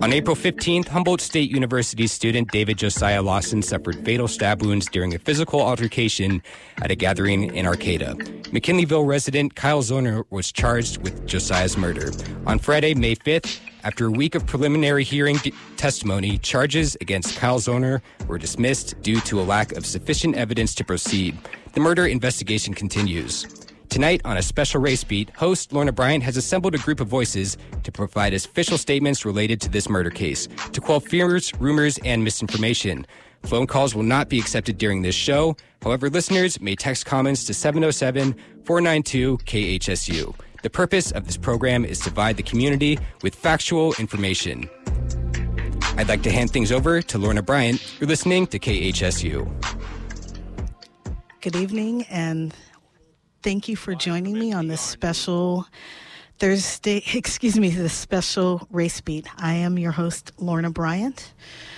On April 15th, Humboldt State University student David Josiah Lawson suffered fatal stab wounds during a physical altercation at a gathering in Arcata. McKinleyville resident Kyle Zoner was charged with Josiah's murder. On Friday, May 5th, after a week of preliminary hearing testimony, charges against Kyle Zoner were dismissed due to a lack of sufficient evidence to proceed. The murder investigation continues. Tonight, on a special race beat, host Lorna Bryant has assembled a group of voices to provide official statements related to this murder case, to quell fears, rumors, and misinformation. Phone calls will not be accepted during this show. However, listeners may text comments to 707-492-KHSU. The purpose of this program is to provide the community with factual information. I'd like to hand things over to Lorna Bryant. You're listening to KHSU. Good evening, and thank you for joining me on this special this special race beat. I am your host, Lorna Bryant.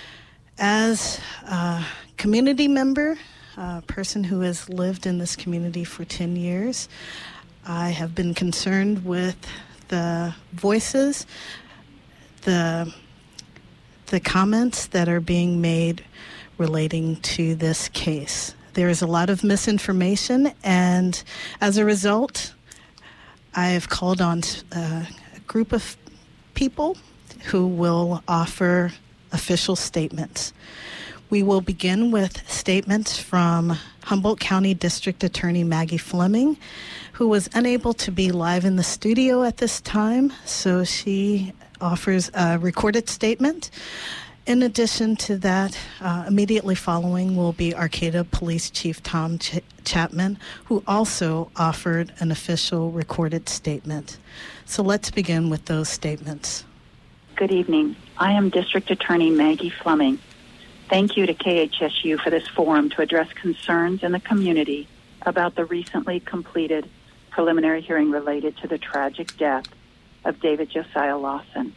As a community member, a person who has lived in this community for 10 years, I have been concerned with the voices, the comments that are being made relating to this case. There is a lot of misinformation, and as a result, I have called on a group of people who will offer official statements. We will begin with statements from Humboldt County District Attorney Maggie Fleming, who was unable to be live in the studio at this time, so she offers a recorded statement. In addition to that, immediately following will be Arcata Police Chief Tom Chapman, who also offered an official recorded statement. So let's begin with those statements. Good evening. I am District Attorney Maggie Fleming. Thank you to KHSU for this forum to address concerns in the community about the recently completed preliminary hearing related to the tragic death of David Josiah Lawson.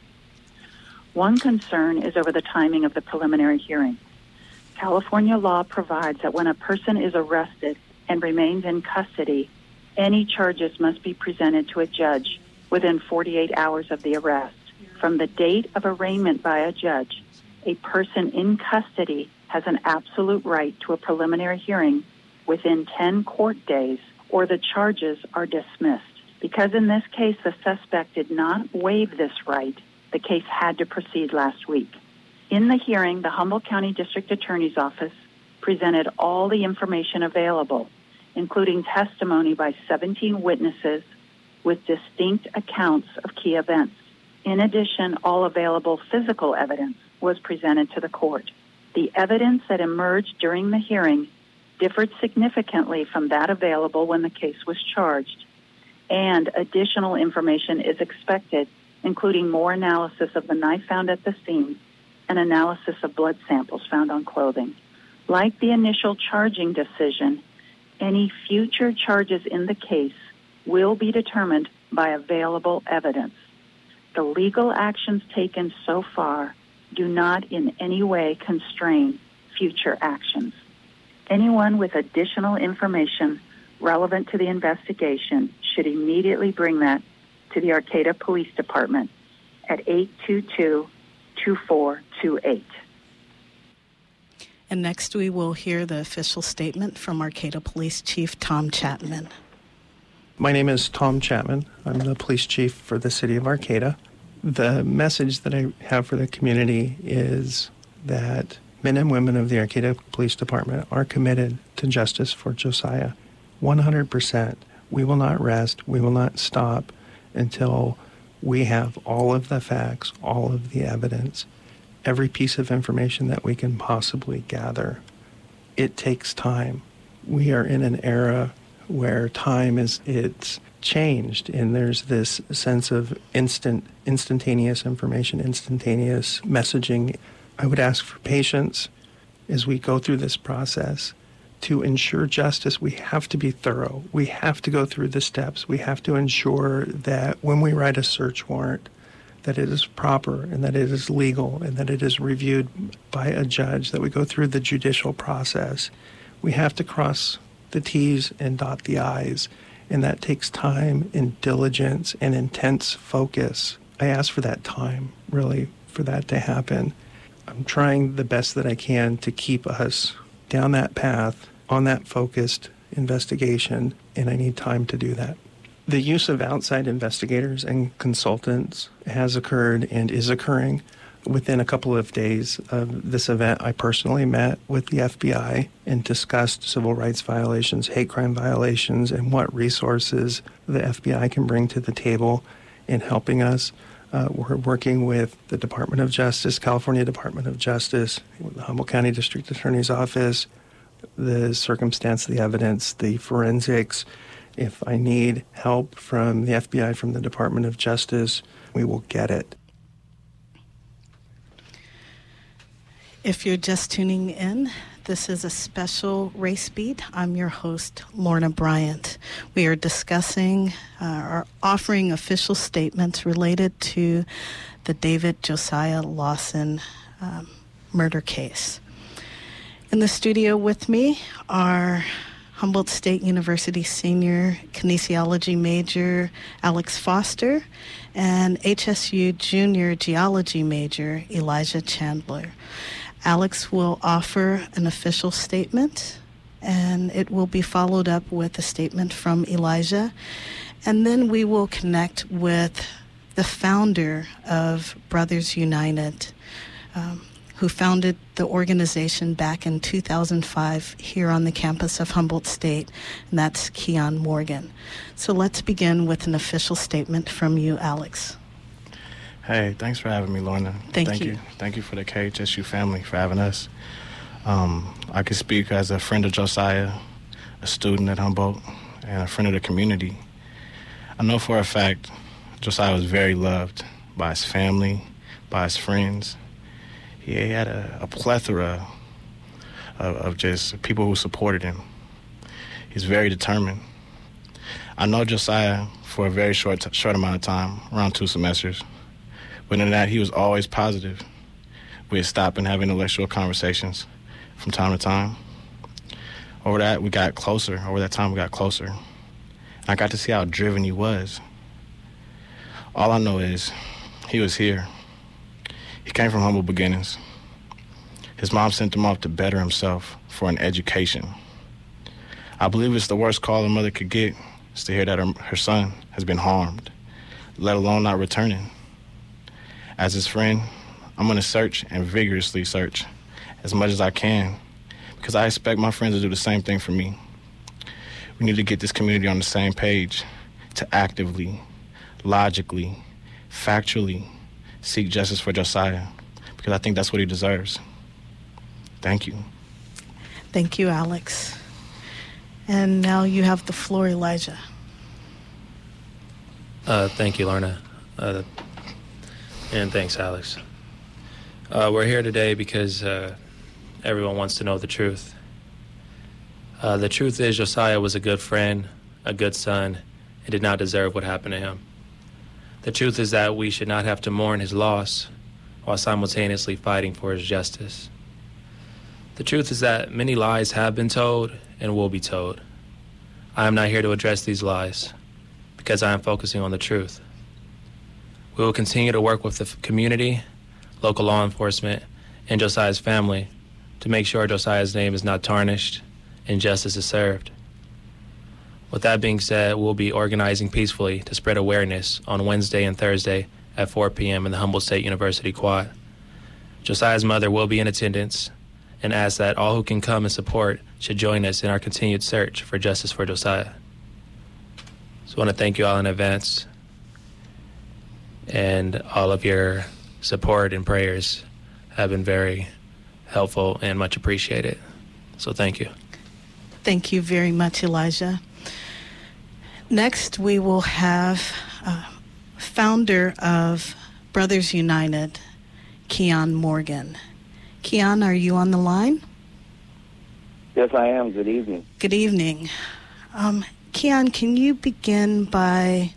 One concern is over the timing of the preliminary hearing. California law provides that when a person is arrested and remains in custody, any charges must be presented to a judge within 48 hours of the arrest. From the date of arraignment by a judge, a person in custody has an absolute right to a preliminary hearing within 10 court days, or the charges are dismissed. Because in this case the suspect did not waive this right, the case had to proceed last week. In the hearing, the Humboldt County District Attorney's Office presented all the information available, including testimony by 17 witnesses with distinct accounts of key events. In addition, all available physical evidence was presented to the court. The evidence that emerged during the hearing differed significantly from that available when the case was charged, and additional information is expected, including more analysis of the knife found at the scene and analysis of blood samples found on clothing. Like the initial charging decision, any future charges in the case will be determined by available evidence. The legal actions taken so far do not in any way constrain future actions. Anyone with additional information relevant to the investigation should immediately bring that to the Arcata Police Department at 822-2428. And next we will hear the official statement from Arcata Police Chief Tom Chapman. My name is Tom Chapman. I'm the police chief for the city of Arcata. The message that I have for the community is that men and women of the Arcata Police Department are committed to justice for Josiah. 100%. We will not rest. We will not stop until we have all of the facts, all of the evidence, every piece of information that we can possibly gather. It takes time. We are in an era where time it's changed, and there's this sense of instantaneous information, instantaneous messaging. I would ask for patience as we go through this process. To ensure justice, we have to be thorough. We have to go through the steps. We have to ensure that when we write a search warrant, that it is proper and that it is legal and that it is reviewed by a judge, that we go through the judicial process. We have to cross the T's and dot the I's, and that takes time and diligence and intense focus. I ask for that time, really, for that to happen. I'm trying the best that I can to keep us down that path, on that focused investigation, and I need time to do that. The use of outside investigators and consultants has occurred and is occurring. Within a couple of days of this event, I personally met with the FBI and discussed civil rights violations, hate crime violations, and what resources the FBI can bring to the table in helping us. We're working with the Department of Justice, California Department of Justice, the Humboldt County District Attorney's Office, the circumstance, the evidence, the forensics. If I need help from the FBI, from the Department of Justice, we will get it. If you're just tuning in, this is a special Race Beat. I'm your host, Lorna Bryant. We are discussing or offering official statements related to the David Josiah Lawson murder case. In the studio with me are Humboldt State University senior kinesiology major Alex Foster and HSU junior geology major Elijah Chandler. Alex will offer an official statement, and it will be followed up with a statement from Elijah. And then we will connect with the founder of Brothers United, who founded the organization back in 2005 here on the campus of Humboldt State, and that's Keon Morgan. So let's begin with an official statement from you, Alex. Hey, thanks for having me, Lorna. Thank you. Thank you for the KHSU family for having us. I can speak as a friend of Josiah, a student at Humboldt, and a friend of the community. I know for a fact Josiah was very loved by his family, by his friends. He had a plethora of just people who supported him. He's very determined. I know Josiah for a very short amount of time, around 2 semesters. But in that, he was always positive. We'd stop and have intellectual conversations from time to time. Over that time, we got closer. And I got to see how driven he was. All I know is he was here. He came from humble beginnings. His mom sent him off to better himself for an education. I believe it's the worst call a mother could get, is to hear that her son has been harmed, let alone not returning. As his friend, I'm going to search and vigorously search as much as I can because I expect my friends to do the same thing for me. We need to get this community on the same page to actively, logically, factually seek justice for Josiah because I think that's what he deserves. Thank you. Thank you, Alex. And now you have the floor, Elijah. Thank you, Lorna. And thanks, Alex. We're here today because everyone wants to know the truth. The truth is Josiah was a good friend, a good son, and did not deserve what happened to him. The truth is that we should not have to mourn his loss while simultaneously fighting for his justice. The truth is that many lies have been told and will be told. I am not here to address these lies because I am focusing on the truth. We will continue to work with the community, local law enforcement, and Josiah's family to make sure Josiah's name is not tarnished and justice is served. With that being said, we'll be organizing peacefully to spread awareness on Wednesday and Thursday at 4 p.m. in the Humboldt State University Quad. Josiah's mother will be in attendance and asks that all who can come and support should join us in our continued search for justice for Josiah. So I want to thank you all in advance, and all of your support and prayers have been very helpful and much appreciated. So thank you. Thank you very much, Elijah. Next, we will have founder of Brothers United, Keon Morgan. Keon, are you on the line? Yes, I am. Good evening. Good evening. Keon, can you begin by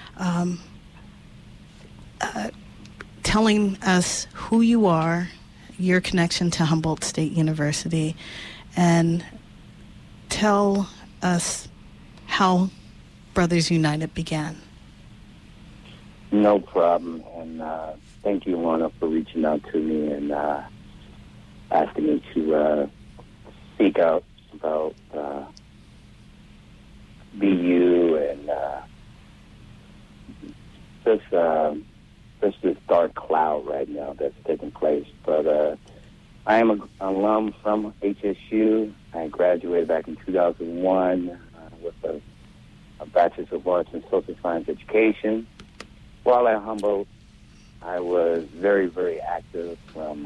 telling us who you are, your connection to Humboldt State University, and tell us how Brothers United began? No problem. And Thank you, Lorna, for reaching out to me and asking me to speak out about BU and just this dark cloud right now that's taking place. But I am an alum from HSU. I graduated back in 2001 with a Bachelor's of Arts in Social Science Education. While at Humboldt, I was very, very active from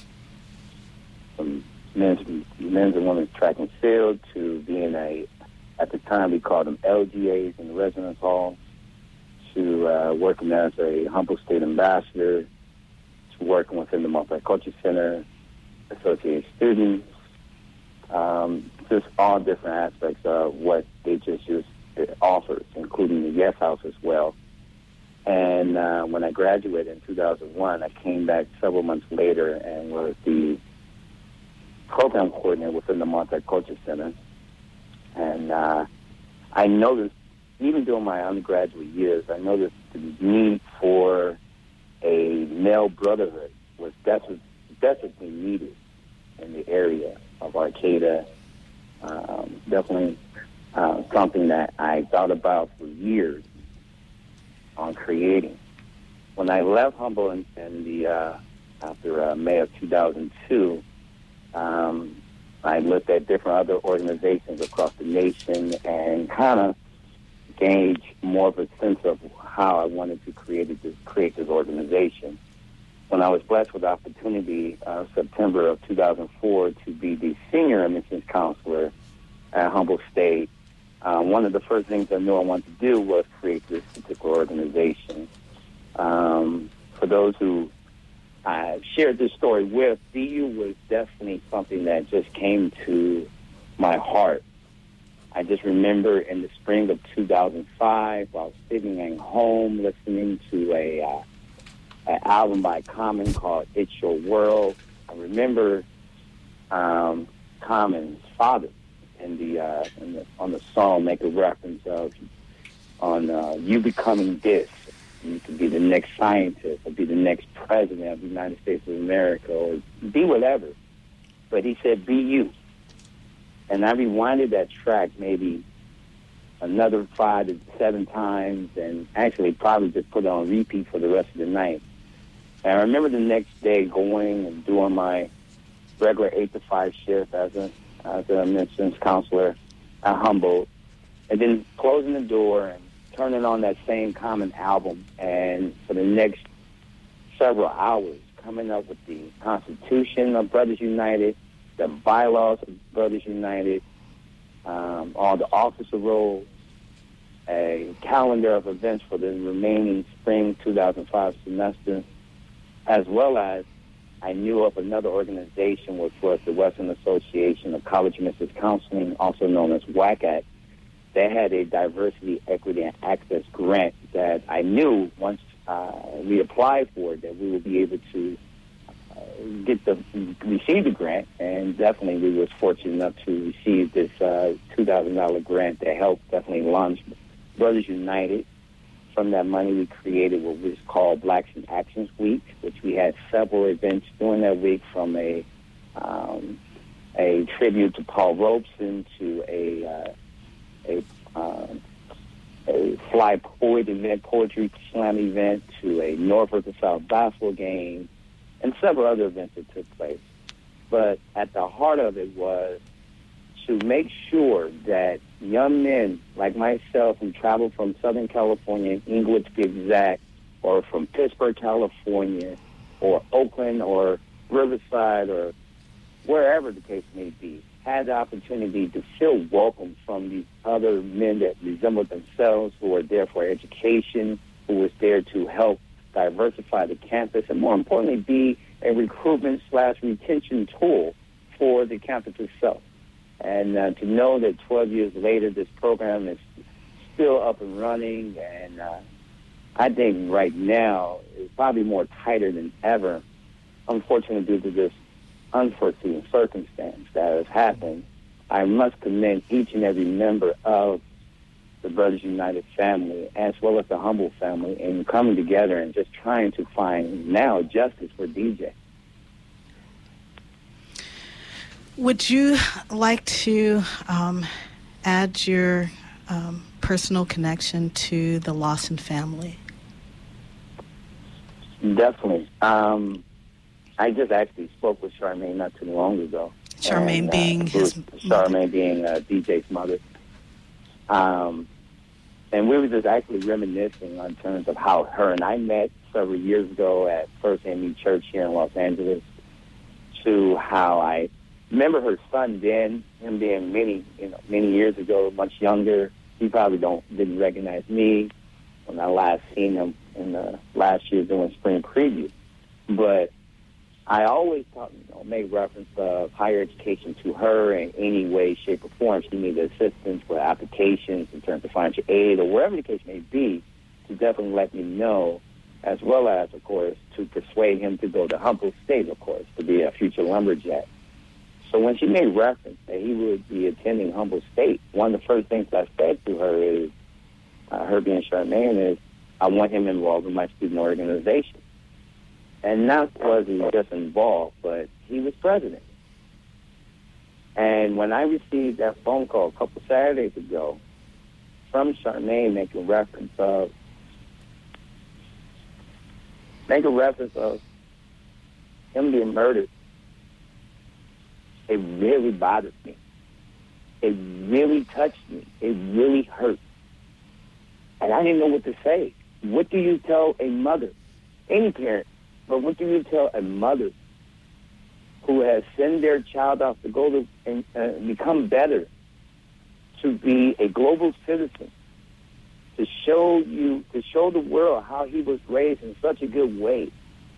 men's and women's track and field to being at the time we called them LGAs in the residence hall, to working as a Humboldt State ambassador, to working within the Multicultural Center, associate students, just all different aspects of what HSU offers, including the Yes House as well. And when I graduated in 2001, I came back several months later and was the program coordinator within the Multicultural Center. And I noticed, even during my undergraduate years, I noticed the need for a male brotherhood was desperately needed in the area of Arcata. Definitely something that I thought about for years on creating. When I left Humboldt after May of 2002, I looked at different other organizations across the nation and kind of gauged more of a sense of how I wanted to create this organization. When I was blessed with the opportunity September of 2004 to be the senior admissions counselor at Humboldt State, one of the first things I knew I wanted to do was create this particular organization. For those who I shared this story with, BU was definitely something that just came to my heart. I just remember in the spring of 2005, I was sitting at home listening to an album by Common called It's Your World. I remember Common's father on the song make a reference of you becoming this. You could be the next scientist or be the next president of the United States of America or be whatever. But he said, be you. And I rewinded that track maybe another 5 to 7 times and actually probably just put it on repeat for the rest of the night. And I remember the next day going and doing my regular 8 to 5 shift as an admissions counselor at Humboldt, and then closing the door and turning on that same Common album, and for the next several hours coming up with the Constitution of Brothers United, the bylaws of Brothers United, all the officer roles, a calendar of events for the remaining spring 2005 semester, as well as I knew of another organization, which was the Western Association of College Admissions Counseling, also known as WACAC. They had a diversity, equity, and access grant that I knew once we applied for it that we would be able to receive the grant, and definitely we was fortunate enough to receive this $2,000 grant that helped definitely launch Brothers United. From that money, we created what was called Blacks in Actions Week, which we had several events during that week, from a tribute to Paul Robeson to a Fly Poet event, poetry slam event, to a North versus South basketball game, and several other events that took place. But at the heart of it was to make sure that young men like myself who travel from Southern California, Inglewood to be exact, or from Pittsburgh, California, or Oakland, or Riverside, or wherever the case may be, had the opportunity to feel welcome from these other men that resembled themselves, who were there for education, who was there to help diversify the campus, and more importantly, be a recruitment/retention tool for the campus itself. And to know that 12 years later, this program is still up and running, and I think right now it's probably more tighter than ever, unfortunately due to this unforeseen circumstance that has happened. I must commend each and every member of the Brothers United family, as well as the Humboldt family, and coming together and just trying to find now justice for DJ. Would you like to add your personal connection to the Lawson family? Definitely. I just actually spoke with Charmaine not too long ago. Charmaine being his Charmaine being DJ's mother. And we were just actually reminiscing on terms of how her and I met several years ago at First AME Church here in Los Angeles, to how I remember her son then, him being many years ago, much younger. He probably didn't recognize me when I last seen him in the last year doing spring preview. But I always made reference of higher education to her in any way, shape, or form. She needed assistance with applications in terms of financial aid or wherever the case may be, to definitely let me know, as well as, of course, to persuade him to go to Humboldt State, of course, to be a future lumberjack. So when she made reference that he would be attending Humboldt State, one of the first things I said to her is, her being Charmaine, is I want him involved in my student organization. And not was he just involved, but he was president. And when I received that phone call a couple Saturdays ago from Charmaine making reference of him being murdered, it really bothered me. It really touched me. It really hurt. And I didn't know what to say. What do you tell a mother, any parent, but what do you tell a mother who has sent their child off to go to and become better, to be a global citizen, to show the world how he was raised in such a good way,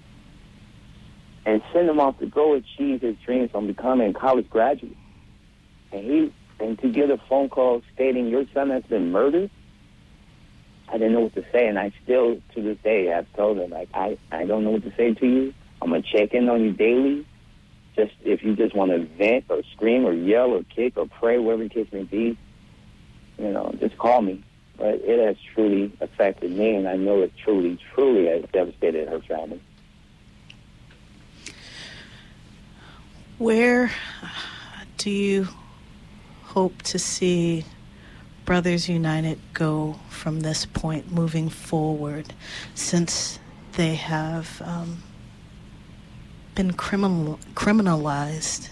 and send him off to go achieve his dreams on becoming a college graduate, and to get a phone call stating your son has been murdered? I didn't know what to say, and I still, to this day, have told him, like, I don't know what to say to you. I'm going to check in on you daily. Just if you just want to vent or scream or yell or kick or pray, whatever the case may be, just call me. But it has truly affected me, and I know it truly, truly has devastated her family. Where do you hope to see Brothers United go from this point moving forward, since they have been criminalized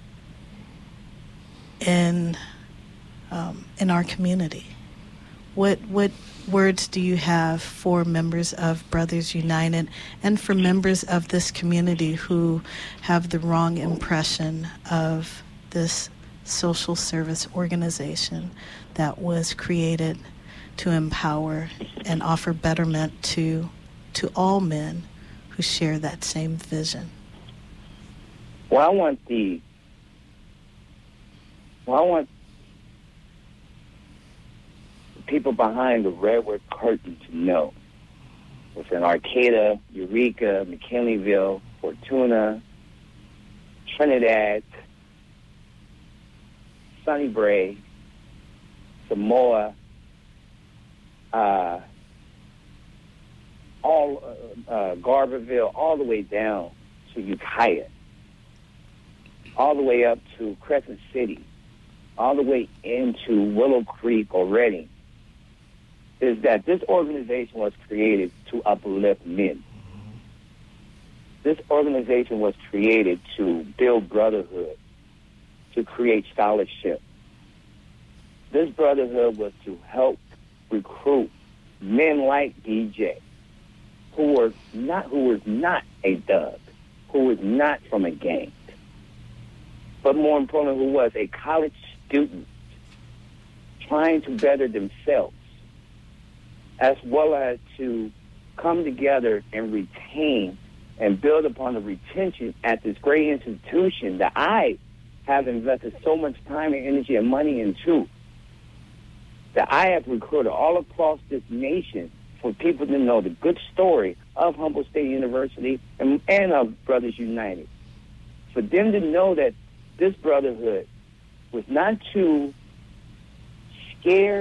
in our community? What words do you have for members of Brothers United and for members of this community who have the wrong impression of this social service organization that was created to empower and offer betterment to all men who share that same vision? Well, I want the people behind the Redwood curtain to know, within Arcata, Eureka, McKinleyville, Fortuna, Trinidad, Sunny Brae, Samoa, Garberville, all the way down to Ukiah, all the way up to Crescent City, all the way into Willow Creek or Redding, is that this organization was created to uplift men. This organization was created to build brotherhood, to create scholarship. This brotherhood was to help recruit men like DJ, who was not a thug, who was not from a gang, but more importantly, who was a college student trying to better themselves, as well as to come together and retain and build upon the retention at this great institution that I have invested so much time and energy and money into, that I have recruited all across this nation for people to know the good story of Humboldt State University and of Brothers United. For them to know that this brotherhood was not to scare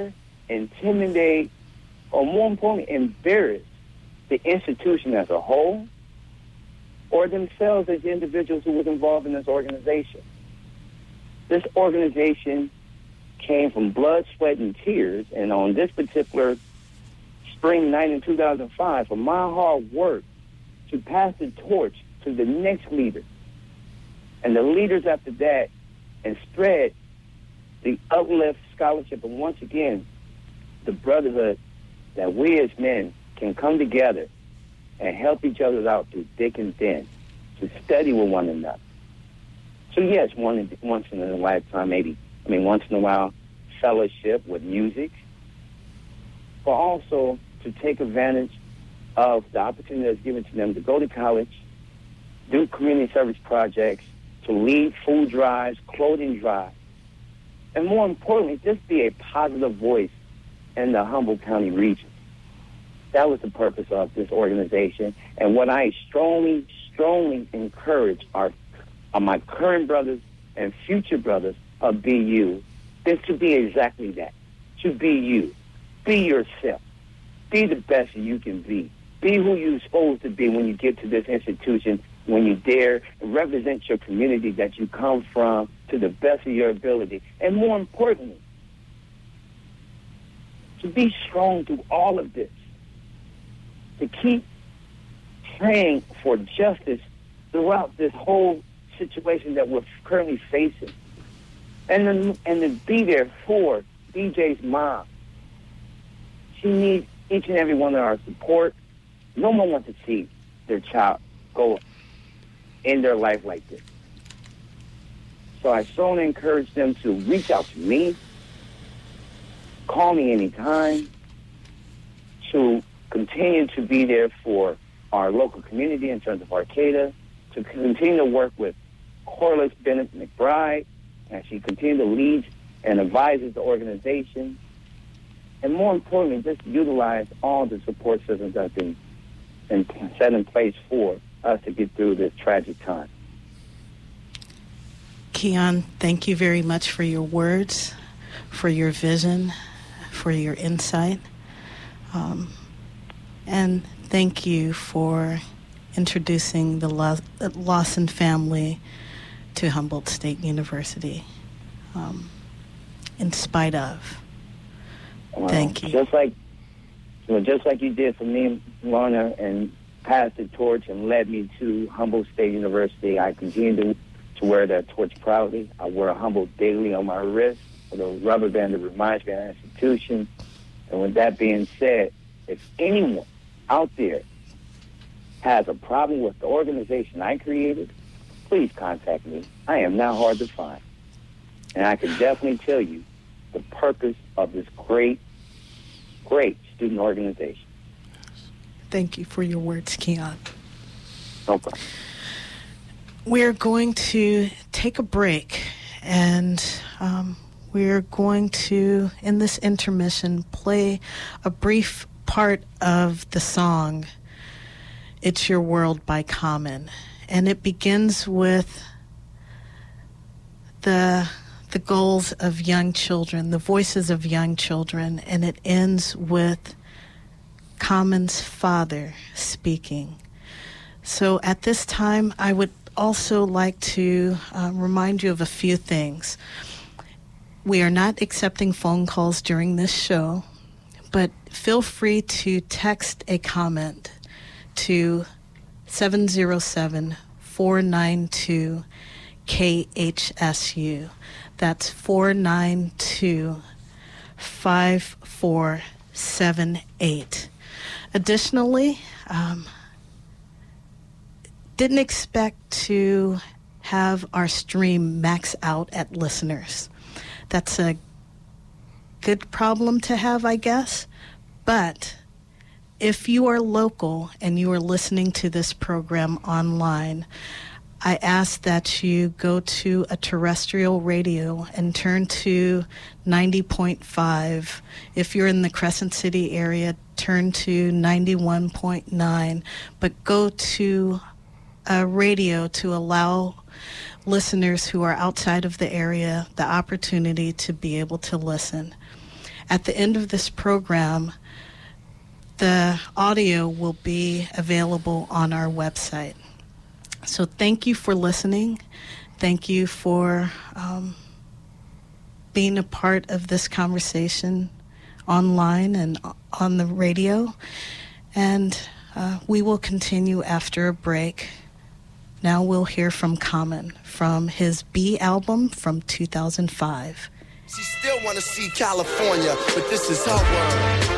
intimidate, or more importantly, embarrass the institution as a whole or themselves as individuals who was involved in this organization. This organization came from blood, sweat, and tears, and on this particular spring night in 2005, for my hard work to pass the torch to the next leader and the leaders after that and spread the uplift scholarship, and once again, the brotherhood that we as men can come together and help each other out through thick and thin, to study with one another. So yes, once in a lifetime, once in a while, fellowship with music, but also to take advantage of the opportunity that's given to them to go to college, do community service projects, to lead food drives, clothing drives, and more importantly, just be a positive voice in the Humboldt County region. That was the purpose of this organization. And what I strongly, strongly encourage are my current brothers and future brothers of BU is to be exactly that, to be you. Be yourself. Be the best you can be. Be who you're supposed to be when you get to this institution, when you dare represent your community that you come from to the best of your ability. And more importantly, to be strong through all of this, to keep praying for justice throughout this whole situation that we're currently facing, and to be there for DJ's mom. She needs each and every one of our support. No one wants to see their child go in their life like this. So I strongly encourage them to reach out to me, call me anytime, to continue to be there for our local community in terms of Arcata, to continue to work with Corliss Bennett McBride as she continues to lead and advises the organization, and more importantly, just utilize all the support systems that have been set in place for us to get through this tragic time. Keon, thank you very much for your words, for your vision, for your insight. And thank you for introducing the Lawson family to Humboldt State University, in spite of. Thank you. Just like you did for me, Lorna, and passed the torch and led me to Humboldt State University, I continue to wear that torch proudly. I wear a Humboldt daily on my wrist with a rubber band that reminds me of that institution. And with that being said, if anyone out there has a problem with the organization I created, please contact me. I am not hard to find. And I can definitely tell you the purpose of this great, great student organization. Thank you for your words, Keon. No problem. We're going to take a break, and we're going to, in this intermission, play a brief part of the song It's Your World by Common. And it begins with the goals of young children, the voices of young children, and it ends with Common's father speaking. So at this time, I would also like to remind you of a few things. We are not accepting phone calls during this show, but feel free to text a comment to 707-492-KHSU. That's 492-5478. Additionally, didn't expect to have our stream max out at listeners. That's a good problem to have, I guess. But if you are local and you are listening to this program online, I ask that you go to a terrestrial radio and turn to 90.5. If you're in the Crescent City area, turn to 91.9. But go to a radio to allow listeners who are outside of the area the opportunity to be able to listen. At the end of this program, the audio will be available on our website. So thank you for listening. Thank you for being a part of this conversation online and on the radio. And we will continue after a break. Now we'll hear from Common from his B album from 2005. She still want to see California, but this is her world.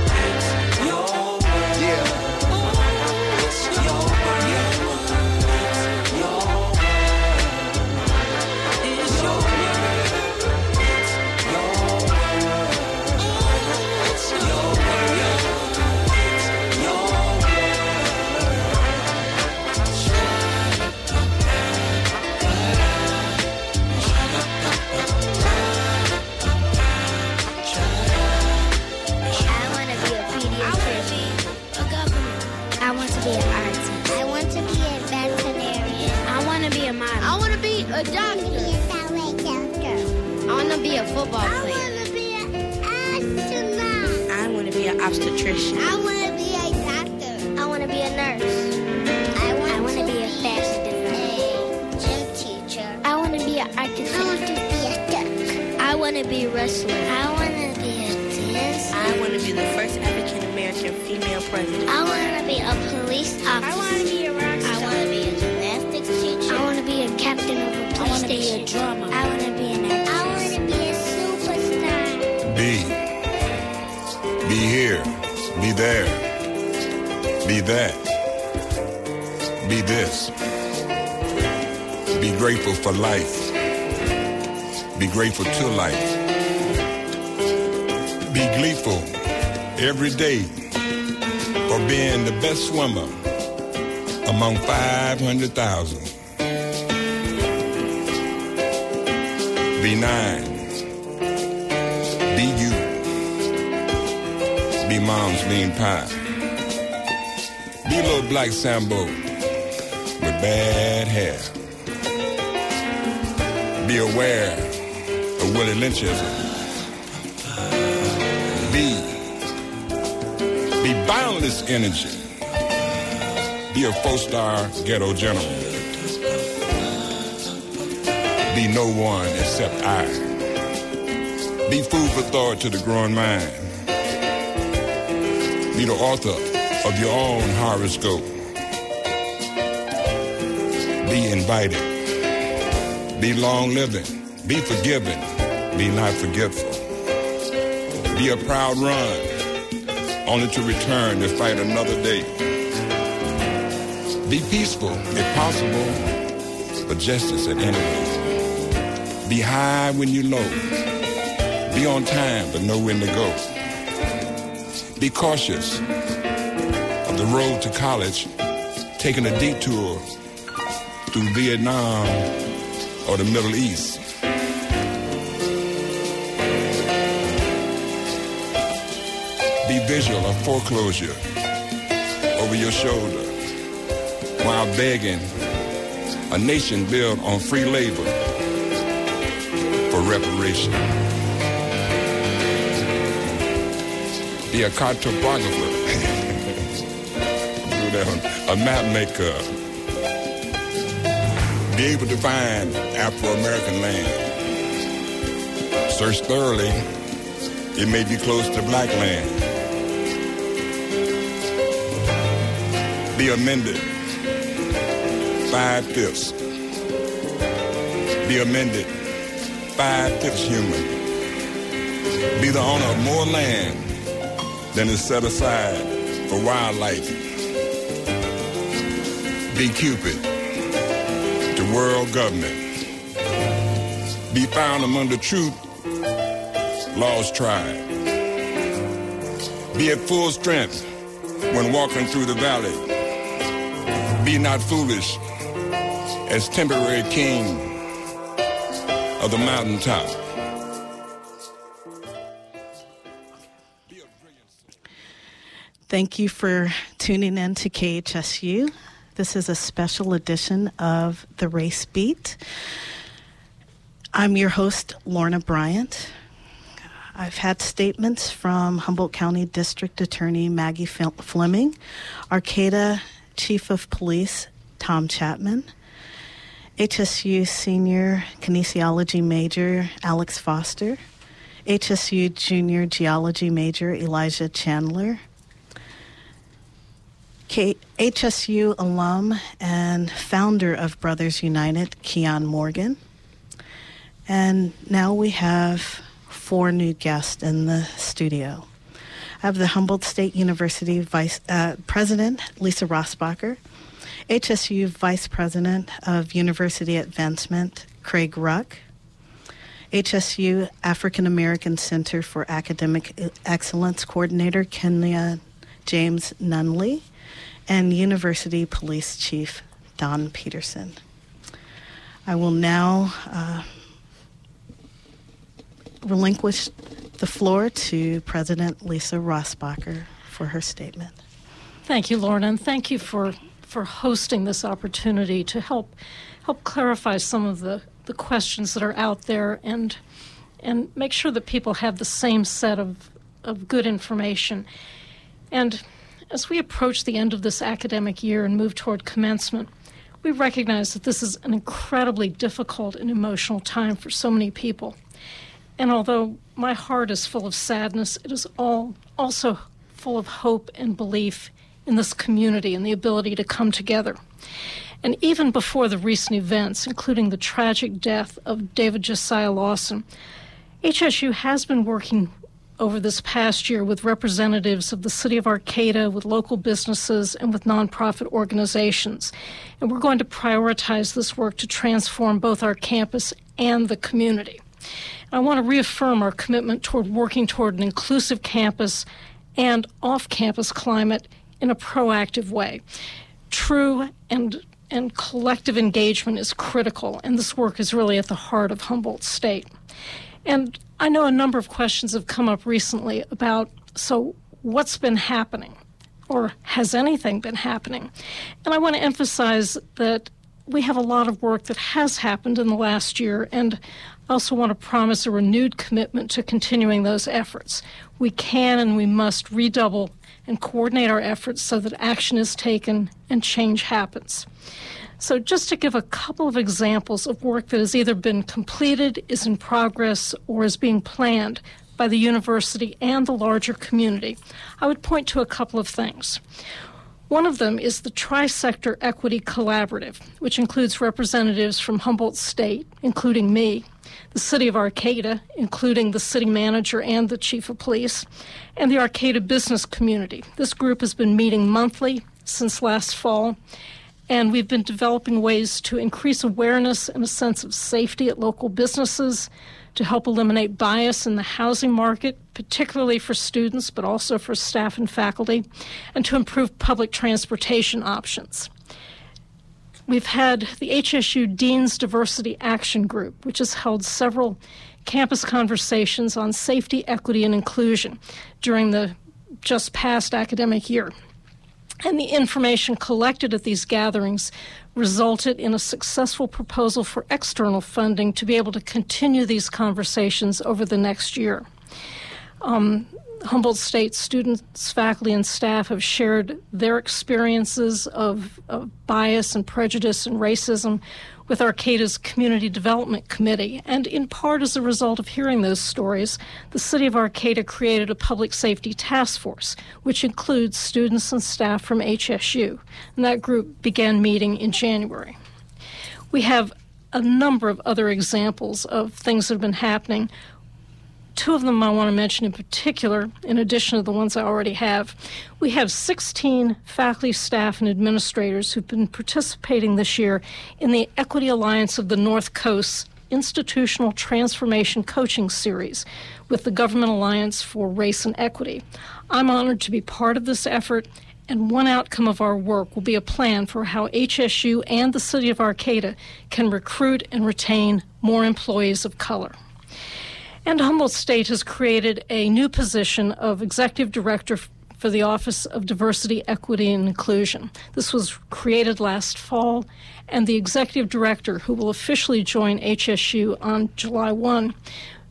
A doctor. I want to be a football player. I want to be an astronaut. I want to be an obstetrician. I want to be a doctor. I want to be a nurse. I want to be a fashion designer. A gym teacher. I want to be an architect. I want to be a duck. I want to be a wrestler. I want to be a dancer. I want to be the first African-American female president. I want to be a police officer. I want to be a rock star. I want to be a gymnastics teacher. I want to be a captain of a I want to be a drummer. I want to be an actress. I want to be a superstar. Be here. Be there. Be that. Be this. Be grateful for life. Be grateful to life. Be gleeful every day for being the best swimmer among 500,000. Be nine. Be you. Be mom's mean pie. Be little black Sambo with bad hair. Be aware of Willie Lynchism. Be boundless energy. Be a 4-star ghetto gentleman. Be no one except I. Be food for thought to the growing mind. Be the author of your own horoscope. Be invited. Be long-living. Be forgiving. Be not forgetful. Be a proud run, only to return to fight another day. Be peaceful, if possible, but justice at any rate. Be high when you're low. Be on time, but know when to go. Be cautious of the road to college, taking a detour through Vietnam or the Middle East. Be visual of foreclosure over your shoulder while begging a nation built on free labor for reparation. Be a cartographer, a map maker. Be able to find Afro-American land. Search thoroughly, it may be close to black land. Be amended 5/5. Be amended 5/5 human. Be the owner of more land than is set aside for wildlife. Be Cupid to world government. Be found among the truth, lost tribe. Be at full strength when walking through the valley. Be not foolish as temporary king of the mountaintop. Thank you for tuning in to KHSU. This is a special edition of The Race Beat. I'm your host, Lorna Bryant. I've had statements from Humboldt County District Attorney Maggie Fleming, Arcata Chief of Police Tom Chapman, HSU Senior Kinesiology Major Alex Foster, HSU Junior Geology Major Elijah Chandler, HSU alum and founder of Brothers United, Keon Morgan. And now we have 4 new guests in the studio. I have the Humboldt State University President, Lisa Rossbacher, HSU Vice President of University Advancement, Craig Ruck, HSU African American Center for Academic Excellence Coordinator, Kenya James Nunley, and University Police Chief, Don Peterson. I will now relinquish the floor to President Lisa Rossbacher for her statement. Thank you, Lorna, and thank you for hosting this opportunity to help clarify some of the questions that are out there and make sure that people have the same set of good information. And as we approach the end of this academic year and move toward commencement, we recognize that this is an incredibly difficult and emotional time for so many people. And although my heart is full of sadness, it is also full of hope and belief in this community and the ability to come together. And even before the recent events, including the tragic death of David Josiah Lawson, HSU has been working over this past year with representatives of the City of Arcata, with local businesses, and with nonprofit organizations. And we're going to prioritize this work to transform both our campus and the community. I want to reaffirm our commitment toward working toward an inclusive campus and off-campus climate in a proactive way. True and collective engagement is critical, and this work is really at the heart of Humboldt State. And I know a number of questions have come up recently about, so what's been happening? Or has anything been happening? And I want to emphasize that we have a lot of work that has happened in the last year, and I also want to promise a renewed commitment to continuing those efforts. We can and we must redouble and coordinate our efforts so that action is taken and change happens. So just to give a couple of examples of work that has either been completed, is in progress, or is being planned by the university and the larger community, I would point to a couple of things. One of them is the Tri-Sector Equity Collaborative, which includes representatives from Humboldt State, including me, the City of Arcata, including the city manager and the chief of police, and the Arcata business community. This group has been meeting monthly since last fall, and we've been developing ways to increase awareness and a sense of safety at local businesses, to help eliminate bias in the housing market, particularly for students, but also for staff and faculty, and to improve public transportation options. We've had the HSU Dean's Diversity Action Group, which has held several campus conversations on safety, equity, and inclusion during the just past academic year. And the information collected at these gatherings resulted in a successful proposal for external funding to be able to continue these conversations over the next year. Humboldt State students, faculty, and staff have shared their experiences of bias and prejudice and racism with Arcata's Community Development Committee. And in part as a result of hearing those stories, the City of Arcata created a public safety task force, which includes students and staff from HSU. And that group began meeting in January. We have a number of other examples of things that have been happening. Two of them I want to mention in particular, in addition to the ones I already have. We have 16 faculty, staff, and administrators who've been participating this year in the Equity Alliance of the North Coast Institutional Transformation Coaching Series with the Government Alliance for Race and Equity. I'm honored to be part of this effort, and one outcome of our work will be a plan for how HSU and the City of Arcata can recruit and retain more employees of color. And Humboldt State has created a new position of Executive Director for the Office of Diversity, Equity, and Inclusion. This was created last fall, and the Executive Director, who will officially join HSU on July 1,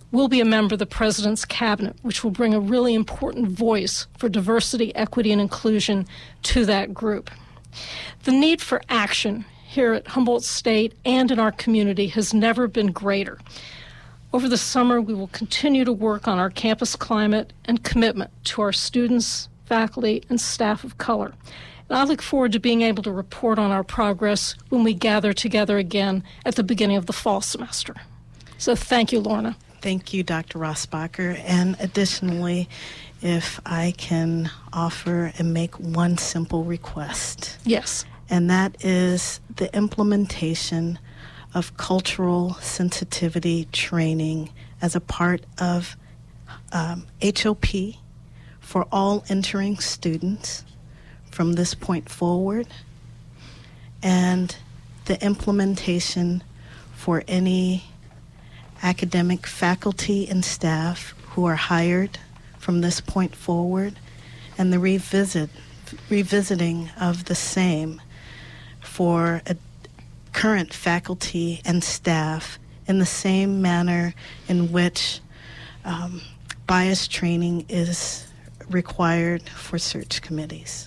will be a member of the President's Cabinet, which will bring a really important voice for diversity, equity, and inclusion to that group. The need for action here at Humboldt State and in our community has never been greater. Over the summer, we will continue to work on our campus climate and commitment to our students, faculty, and staff of color. And I look forward to being able to report on our progress when we gather together again at the beginning of the fall semester. So thank you, Lorna. Thank you, Dr. Rossbacher. And additionally, if I can offer and make one simple request. Yes. And that is the implementation of cultural sensitivity training as a part of HOP for all entering students from this point forward, and the implementation for any academic faculty and staff who are hired from this point forward, and the revisiting of the same for current faculty and staff in the same manner in which bias training is required for search committees.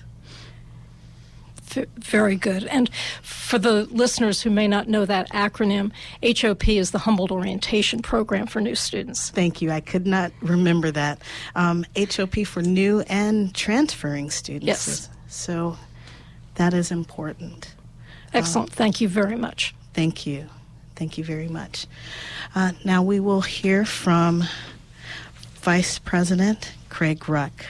Very good. And for the listeners who may not know that acronym, HOP is the Humboldt Orientation Program for new students. Thank you. I could not remember that. HOP for new and transferring students. Yes. So that is important. Excellent. Thank you very much. Thank you. Thank you very much. Now we will hear from Vice President Craig Ruck.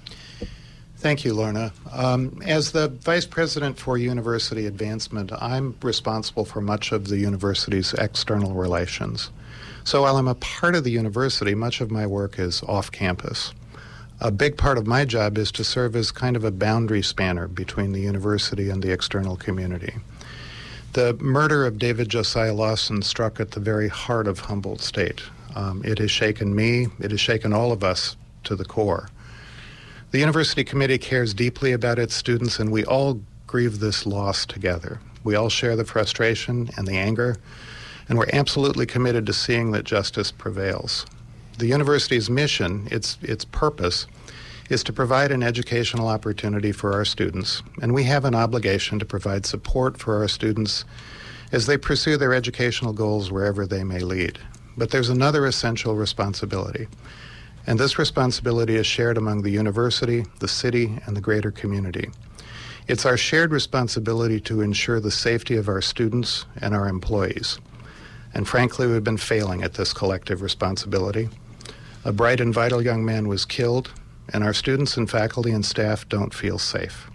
Thank you, Lorna. As the Vice President for University Advancement, I'm responsible for much of the university's external relations. So while I'm a part of the university, much of my work is off campus. A big part of my job is to serve as kind of a boundary spanner between the university and the external community. The murder of David Josiah Lawson struck at the very heart of Humboldt State. It has shaken me, it has shaken all of us to the core. The University Committee cares deeply about its students, and we all grieve this loss together. We all share the frustration and the anger, and we're absolutely committed to seeing that justice prevails. The university's mission, its purpose, is to provide an educational opportunity for our students, and we have an obligation to provide support for our students as they pursue their educational goals wherever they may lead. But there's another essential responsibility. And this responsibility is shared among the university, the city, and the greater community. It's our shared responsibility to ensure the safety of our students and our employees. And frankly, we've been failing at this collective responsibility. A bright and vital young man was killed, and our students and faculty and staff don't feel safe.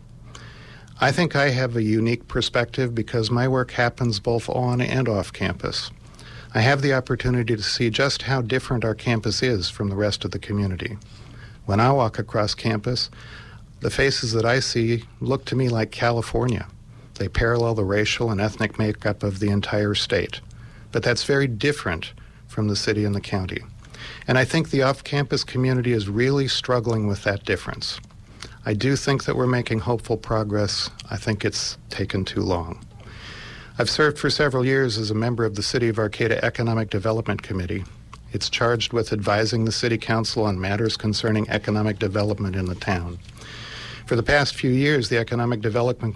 I think I have a unique perspective because my work happens both on and off campus. I have the opportunity to see just how different our campus is from the rest of the community. When I walk across campus, the faces that I see look to me like California. They parallel the racial and ethnic makeup of the entire state. But that's very different from the city and the county. And I think the off-campus community is really struggling with that difference. I do think that we're making hopeful progress. I think it's taken too long. I've served for several years as a member of the City of Arcata Economic Development Committee. It's charged with advising the City Council on matters concerning economic development in the town. For the past few years, the Economic Development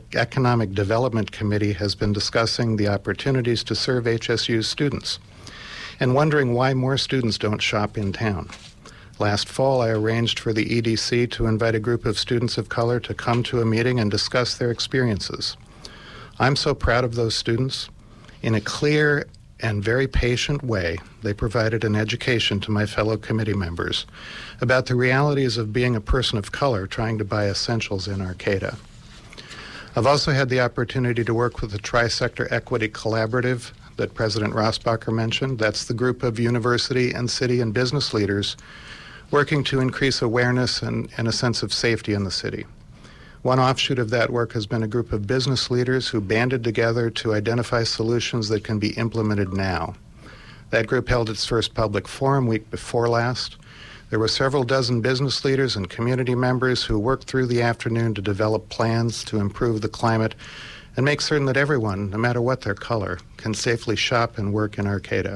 Committee has been discussing the opportunities to serve HSU's students and wondering why more students don't shop in town. Last fall, I arranged for the EDC to invite a group of students of color to come to a meeting and discuss their experiences. I'm so proud of those students. In a clear and very patient way, they provided an education to my fellow committee members about the realities of being a person of color trying to buy essentials in Arcata. I've also had the opportunity to work with the Tri-Sector Equity Collaborative that President Rossbacher mentioned. That's the group of university and city and business leaders working to increase awareness and a sense of safety in the city. One offshoot of that work has been a group of business leaders who banded together to identify solutions that can be implemented now. That group held its first public forum week before last. There were several dozen business leaders and community members who worked through the afternoon to develop plans to improve the climate and make certain that everyone, no matter what their color, can safely shop and work in Arcata.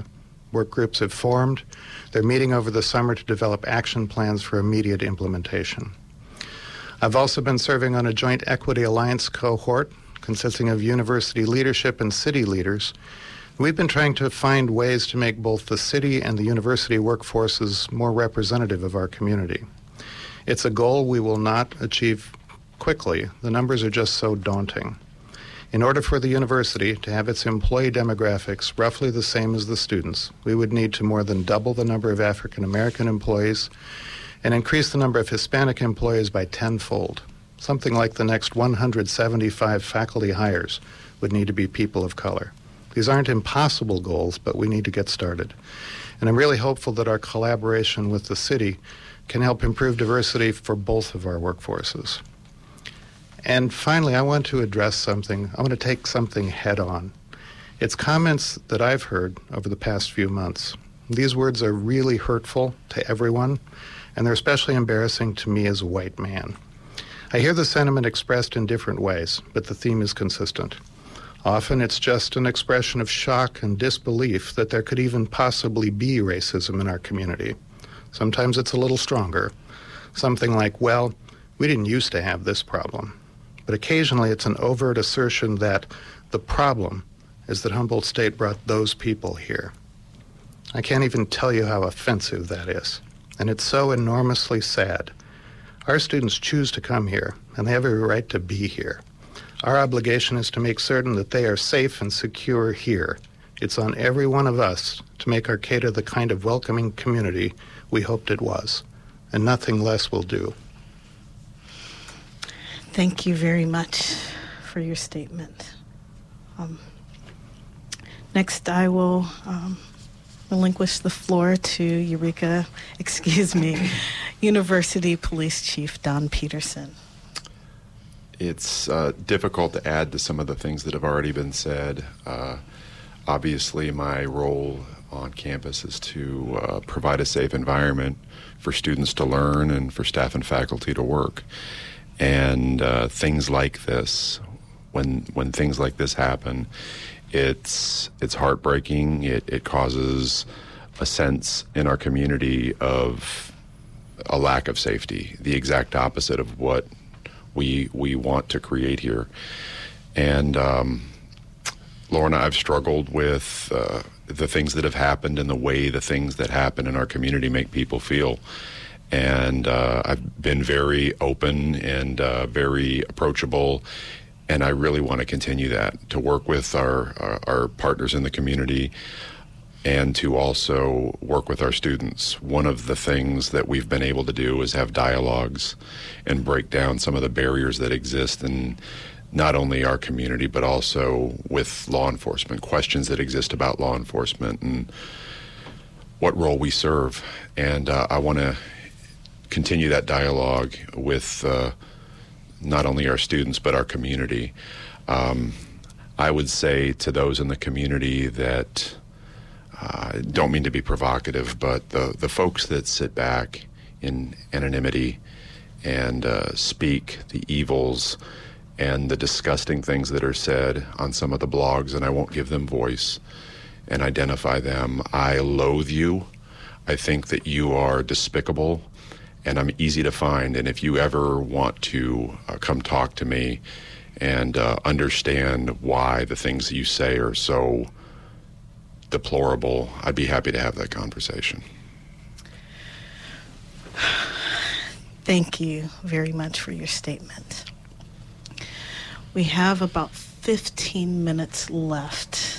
Work groups have formed. They're meeting over the summer to develop action plans for immediate implementation. I've also been serving on a Joint Equity Alliance cohort consisting of university leadership and city leaders. We've been trying to find ways to make both the city and the university workforces more representative of our community. It's a goal we will not achieve quickly. The numbers are just so daunting. In order for the university to have its employee demographics roughly the same as the students, we would need to more than double the number of African American employees and increase the number of Hispanic employees by tenfold. Something like the next 175 faculty hires would need to be people of color. These aren't impossible goals, but we need to get started. And I'm really hopeful that our collaboration with the city can help improve diversity for both of our workforces. And finally, I want to address something. I want to take something head on. It's comments that I've heard over the past few months. These words are really hurtful to everyone, and they're especially embarrassing to me as a white man. I hear the sentiment expressed in different ways, but the theme is consistent. Often it's just an expression of shock and disbelief that there could even possibly be racism in our community. Sometimes it's a little stronger. Something like, well, we didn't used to have this problem. But occasionally it's an overt assertion that the problem is that Humboldt State brought those people here. I can't even tell you how offensive that is. And it's so enormously sad. Our students choose to come here, and they have every right to be here. Our obligation is to make certain that they are safe and secure here. It's on every one of us to make Arcata the kind of welcoming community we hoped it was, and nothing less will do. Thank you very much for your statement. Next, I will relinquish the floor to University Police Chief Don Peterson. It's difficult to add to some of the things that have already been said. Obviously, my role on campus is to provide a safe environment for students to learn and for staff and faculty to work. And things like this, when things like this happen, it's heartbreaking. It causes a sense in our community of a lack of safety, the exact opposite of what we want to create here. And Lorna, I've struggled with the things that have happened and the way the things that happen in our community make people feel. And I've been very open and very approachable, and I really want to continue that, to work with our partners in the community and to also work with our students. One of the things that we've been able to do is have dialogues and break down some of the barriers that exist in not only our community, but also with law enforcement, questions that exist about law enforcement and what role we serve. And I want to continue that dialogue with not only our students, but our community. I would say to those in the community that, don't mean to be provocative, but the folks that sit back in anonymity and speak the evils and the disgusting things that are said on some of the blogs, and I won't give them voice and identify them. I loathe you. I think that you are despicable, and I'm easy to find. And if you ever want to come talk to me and understand why the things that you say are so deplorable, I'd be happy to have that conversation. Thank you very much for your statement. We have about 15 minutes left.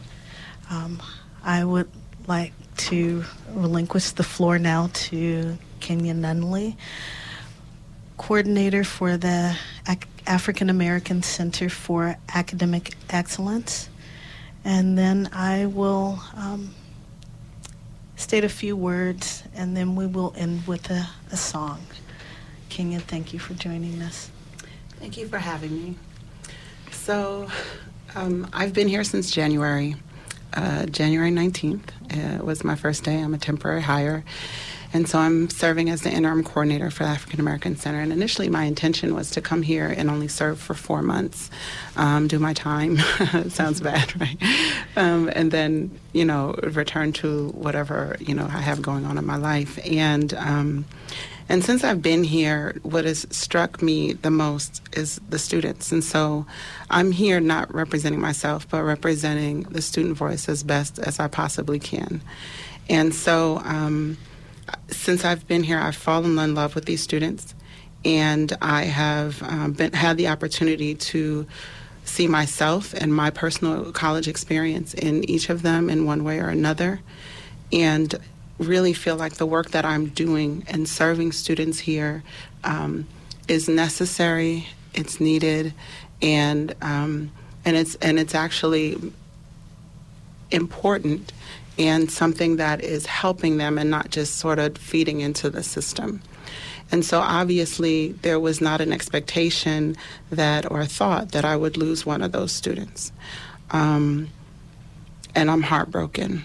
I would like to relinquish the floor now to Kenya Nunley, coordinator for the African American Center for Academic Excellence. And then I will state a few words, and then we will end with a song. Kenya, thank you for joining us. Thank you for having me. So I've been here since January. January 19th was my first day. I'm a temporary hire. And so I'm serving as the interim coordinator for the African American Center. And initially my intention was to come here and only serve for 4 months, do my time. Sounds bad, right? And then, return to whatever, I have going on in my life. And since I've been here, what has struck me the most is the students. And so I'm here not representing myself, but representing the student voice as best as I possibly can. And so since I've been here, I've fallen in love with these students. And I have had the opportunity to see myself and my personal college experience in each of them in one way or another. And really feel like the work that I'm doing and serving students here is necessary, it's needed, and it's actually important and something that is helping them and not just sort of feeding into the system. And so obviously there was not an expectation or thought that I would lose one of those students. And I'm heartbroken.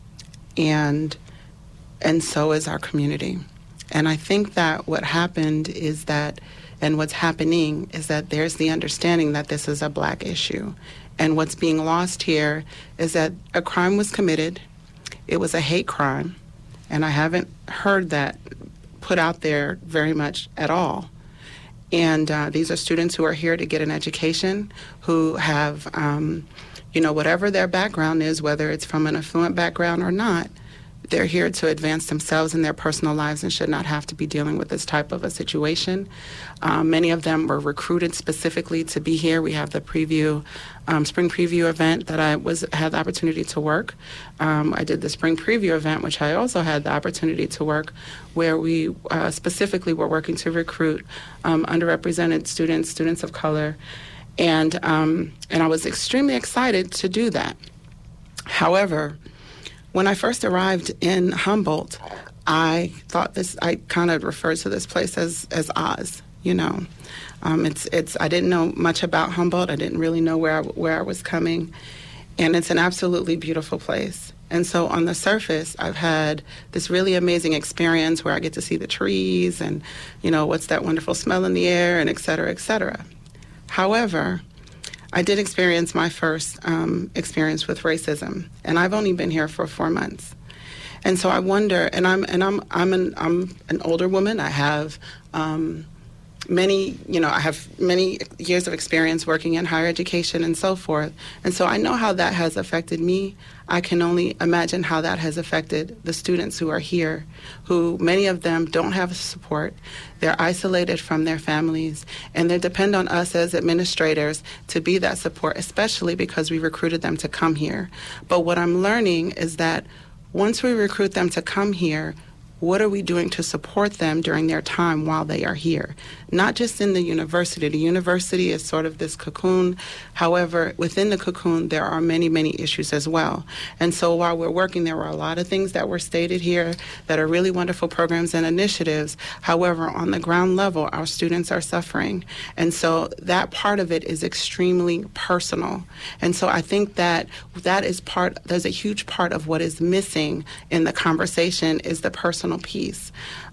And so is our community. And I think that what happened is that, and what's happening is that there's the understanding that this is a Black issue. And what's being lost here is that a crime was committed. It was a hate crime. And I haven't heard that put out there very much at all. And these are students who are here to get an education, who have, whatever their background is, whether it's from an affluent background or not, they're here to advance themselves in their personal lives and should not have to be dealing with this type of a situation. Many of them were recruited specifically to be here. We have the spring preview event that I had the opportunity to work. I did the spring preview event, which I also had the opportunity to work, where we specifically were working to recruit underrepresented students of color. And I was extremely excited to do that. However, when I first arrived in Humboldt, I kind of referred to this place as Oz, I didn't know much about Humboldt. I didn't really know where I was coming. And it's an absolutely beautiful place. And so on the surface, I've had this really amazing experience where I get to see the trees and, what's that wonderful smell in the air and et cetera, et cetera. However, I did experience my first experience with racism, and I've only been here for 4 months. And so I wonder, and I'm an older woman. I have many years of experience working in higher education and so forth. And so I know how that has affected me. I can only imagine how that has affected the students who are here, who many of them don't have support. They're isolated from their families, and they depend on us as administrators to be that support, especially because we recruited them to come here. But what I'm learning is that once we recruit them to come here, what are we doing to support them during their time while they are here? Not just in the university. The university is sort of this cocoon. However, within the cocoon, there are many, many issues as well. And so while we're working, there were a lot of things that were stated here that are really wonderful programs and initiatives. However, on the ground level, our students are suffering. And so that part of it is extremely personal. And so I think that there's a huge part of what is missing in the conversation is the personal piece.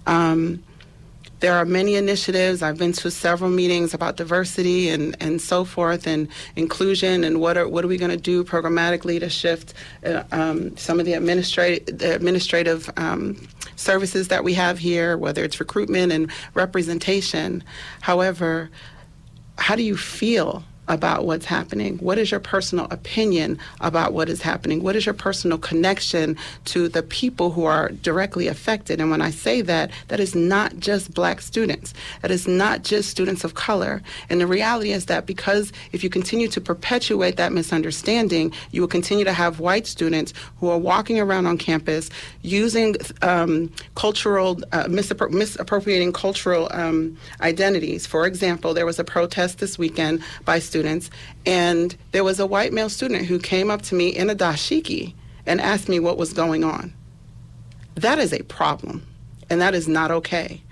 There are many initiatives. I've been to several meetings about diversity and so forth and inclusion and what are we going to do programmatically to shift some of the administrative services that we have here, whether it's recruitment and representation. However, how do you feel about what's happening? What is your personal opinion about what is happening? What is your personal connection to the people who are directly affected? And when I say that, that is not just Black students. That is not just students of color. And the reality is that because if you continue to perpetuate that misunderstanding, you will continue to have white students who are walking around on campus using misappropriating cultural identities. For example, there was a protest this weekend by students, and there was a white male student who came up to me in a dashiki and asked me what was going on. That is a problem, and that is not okay.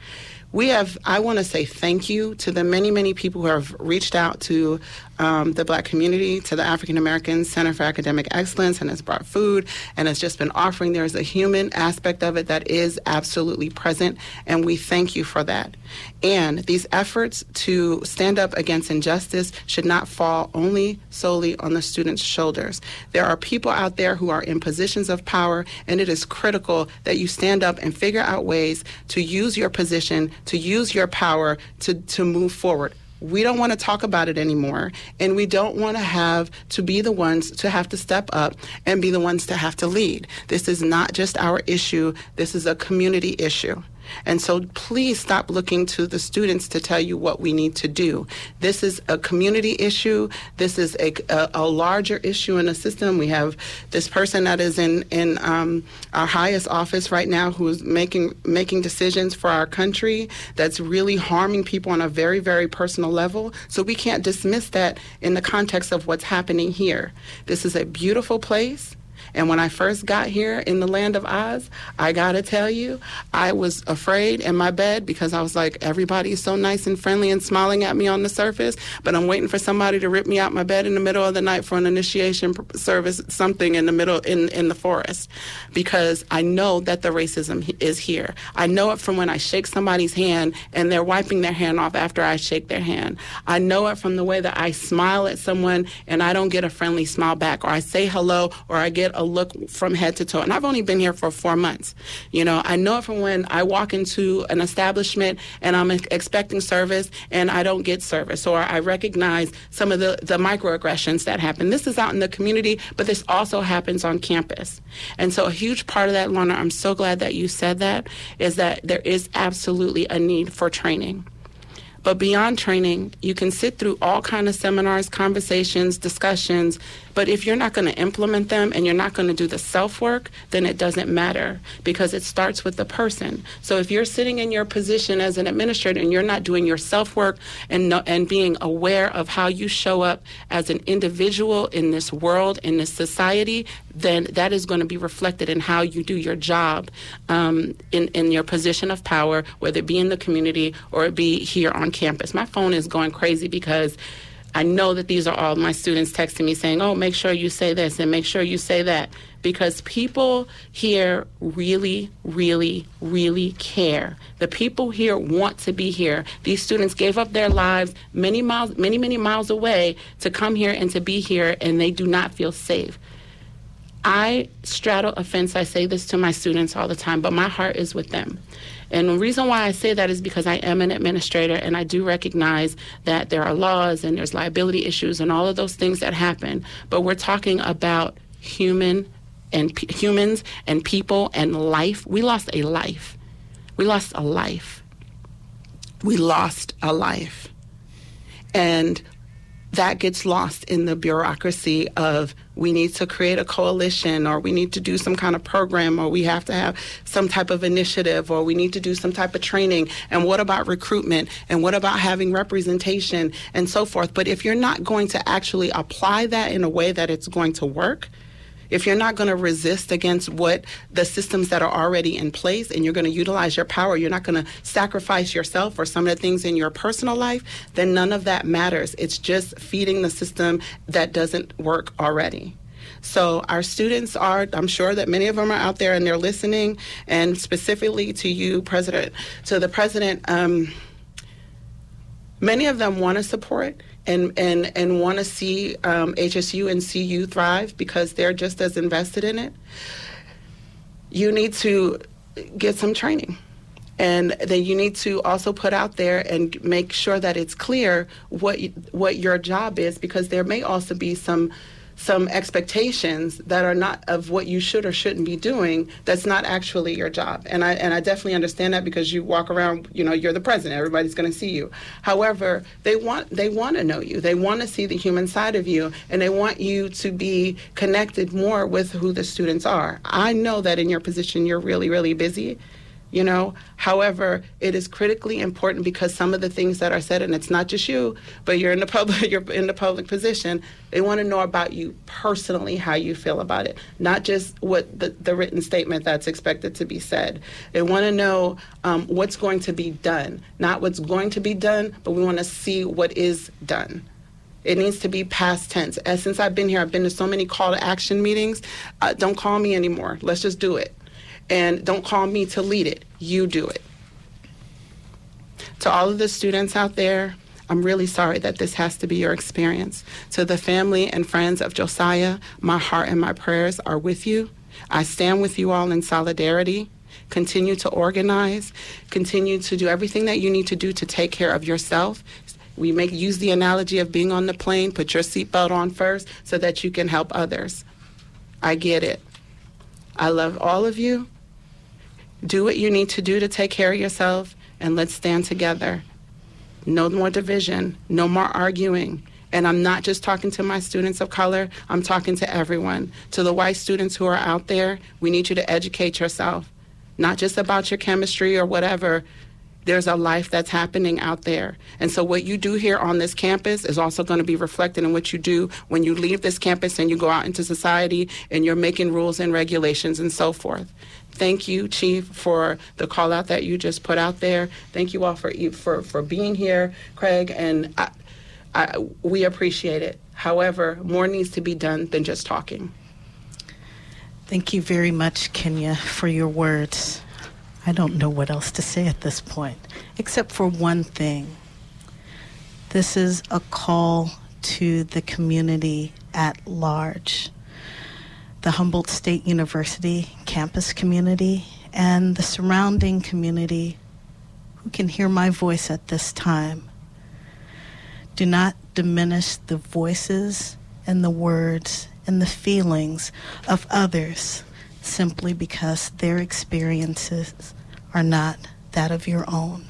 I want to say thank you to the many, many people who have reached out to the Black community, to the African American Center for Academic Excellence, and has brought food and has just been offering. There's a human aspect of it that is absolutely present, and we thank you for that. And these efforts to stand up against injustice should not fall solely on the students' shoulders. There are people out there who are in positions of power, and it is critical that you stand up and figure out ways to use your position, to use your power to move forward. We don't want to talk about it anymore, and we don't want to have to be the ones to have to step up and be the ones to have to lead. This is not just our issue. This is a community issue. And so please stop looking to the students to tell you what we need to do. This is a community issue. This is a larger issue in the system. We have this person that is in our highest office right now who is making decisions for our country that's really harming people on a very, very personal level. So we can't dismiss that in the context of what's happening here. This is a beautiful place. And when I first got here in the land of Oz, I gotta tell you, I was afraid in my bed because I was like, everybody's so nice and friendly and smiling at me on the surface, but I'm waiting for somebody to rip me out my bed in the middle of the night for an initiation service, something in the middle, in the forest, because I know that the racism is here. I know it from when I shake somebody's hand and they're wiping their hand off after I shake their hand. I know it from the way that I smile at someone and I don't get a friendly smile back, or I say hello, or I get a look from head to toe. And I've only been here for 4 months. You know, I know it from when I walk into an establishment and I'm expecting service and I don't get service, or I recognize some of the microaggressions that happen. This is out in the community, but this also happens on campus. And so a huge part of that, Lorna, I'm so glad that you said that, is that there is absolutely a need for training. But beyond training, you can sit through all kinds of seminars, conversations, discussions, but if you're not going to implement them and you're not going to do the self-work, then it doesn't matter, because it starts with the person. So if you're sitting in your position as an administrator and you're not doing your self-work and being aware of how you show up as an individual in this world, in this society, then that is going to be reflected in how you do your job in your position of power, whether it be in the community or it be here on campus. My phone is going crazy because I know that these are all my students texting me saying, oh, make sure you say this and make sure you say that, because people here really, really, really care. The people here want to be here. These students gave up their lives many miles away to come here and to be here, and they do not feel safe. I straddle a fence. I say this to my students all the time, but my heart is with them. And the reason why I say that is because I am an administrator, and I do recognize that there are laws and there's liability issues and all of those things that happen. But we're talking about humans and people and life. We lost a life. We lost a life. We lost a life. And that gets lost in the bureaucracy of we need to create a coalition, or we need to do some kind of program, or we have to have some type of initiative, or we need to do some type of training. And what about recruitment? And what about having representation and so forth? But if you're not going to actually apply that in a way that it's going to work, if you're not going to resist against what the systems that are already in place, and you're going to utilize your power, you're not going to sacrifice yourself or some of the things in your personal life, then none of that matters. It's just feeding the system that doesn't work already. So our students are, I'm sure that many of them are out there and they're listening, and specifically to you, President, to the President, many of them want to support and want to see HSU and CU thrive because they're just as invested in it. You need to get some training. And then you need to also put out there and make sure that it's clear what your job is, because there may also be some expectations that are not of what you should or shouldn't be doing. That's not actually your job. And I definitely understand that, because you walk around, you're the president, everybody's going to see you. However, they want to know you. They want to see the human side of you, and they want you to be connected more with who the students are. I know that in your position, you're really, really busy. you know. However, it is critically important because some of the things that are said, and it's not just you, but you're in the public position, they want to know about you personally, how you feel about it, not just what the written statement that's expected to be said. They want to know what's going to be done, not what's going to be done, but we want to see what is done. It needs to be past tense. Since I've been here, I've been to so many call to action meetings. Don't call me anymore. Let's just do it. And don't call me to lead it. You do it. To all of the students out there, I'm really sorry that this has to be your experience. To the family and friends of Josiah, my heart and my prayers are with you. I stand with you all in solidarity. Continue to organize. Continue to do everything that you need to do to take care of yourself. We use the analogy of being on the plane. Put your seatbelt on first so that you can help others. I get it. I love all of you. Do what you need to do to take care of yourself, and let's stand together. No more division, no more arguing. And I'm not just talking to my students of color, I'm talking to everyone. To the white students who are out there, we need you to educate yourself, not just about your chemistry or whatever. There's a life that's happening out there. And so what you do here on this campus is also going to be reflected in what you do when you leave this campus and you go out into society and you're making rules and regulations and so forth. Thank you, Chief, for the call out that you just put out there. Thank you all for being here, Craig, and we appreciate it. However, more needs to be done than just talking. Thank you very much, Kenya, for your words. I don't know what else to say at this point, except for one thing. This is a call to the community at large, the Humboldt State University campus community and the surrounding community who can hear my voice at this time. Do not diminish the voices and the words and the feelings of others simply because their experiences are not that of your own.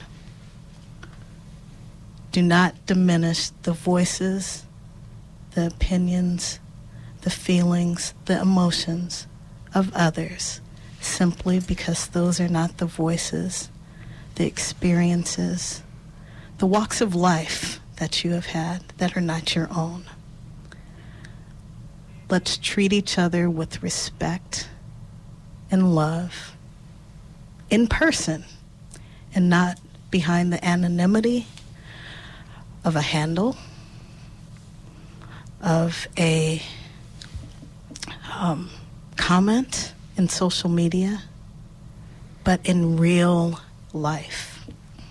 Do not diminish the voices, the opinions, the feelings, the emotions of others simply because those are not the voices, the experiences, the walks of life that you have had that are not your own. Let's treat each other with respect and love in person and not behind the anonymity of a handle, of a comment in social media, but in real life.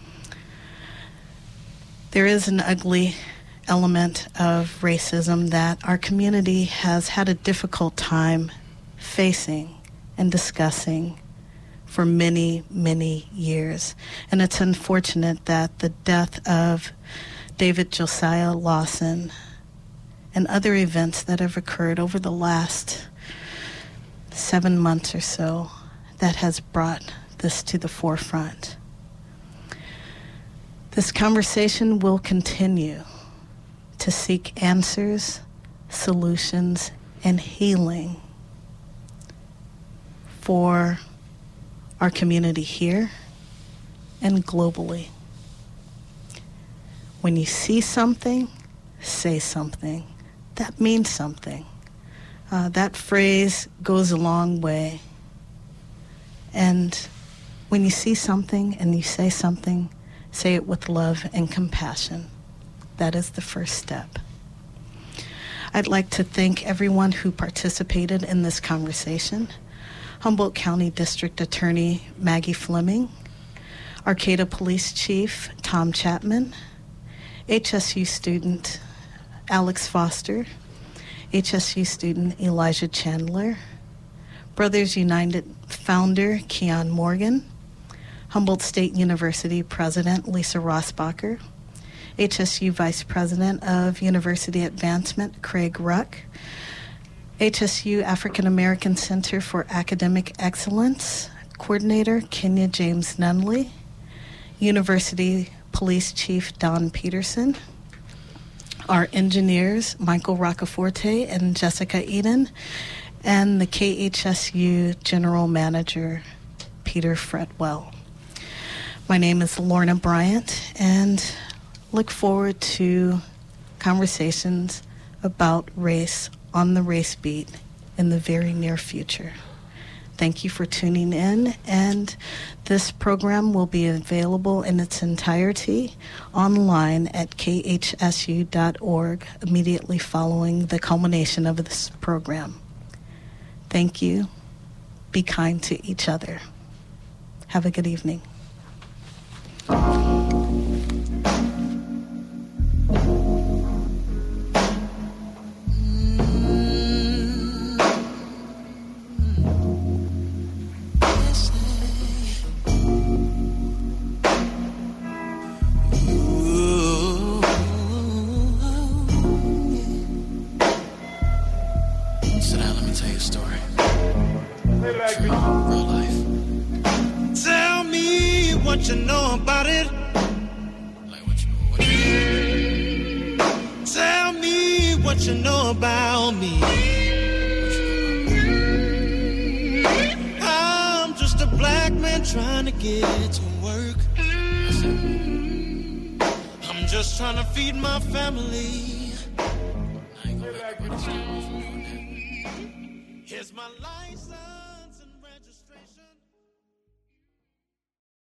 There is an ugly element of racism that our community has had a difficult time facing and discussing for many, many years. And it's unfortunate that the death of David Josiah Lawson and other events that have occurred over the last 7 months or so that has brought this to the forefront. This conversation will continue to seek answers, solutions, and healing for our community here and globally. When you see something, say something. That means something. That phrase goes a long way. And when you see something and you say something, say it with love and compassion. That is the first step. I'd like to thank everyone who participated in this conversation. Humboldt County District Attorney Maggie Fleming, Arcata Police Chief Tom Chapman, HSU student Alex Foster, HSU student Elijah Chandler, Brothers United founder Keon Morgan, Humboldt State University President Lisa Rossbacher, HSU Vice President of University Advancement Craig Ruck, HSU African American Center for Academic Excellence Coordinator Kenya James Nunley, University Police Chief Don Peterson, our engineers Michael Roccaforte and Jessica Eden, and the KHSU General Manager Peter Fretwell. My name is Lorna Bryant, and look forward to conversations about race on the Race Beat in the very near future. Thank you for tuning in, and this program will be available in its entirety online at khsu.org immediately following the culmination of this program. Thank you. Be kind to each other. Have a good evening. What you know about it? Like what you know, tell me what you know about me. I'm just a black man trying to get to work. I'm just trying to feed my family. Here's my license and registration.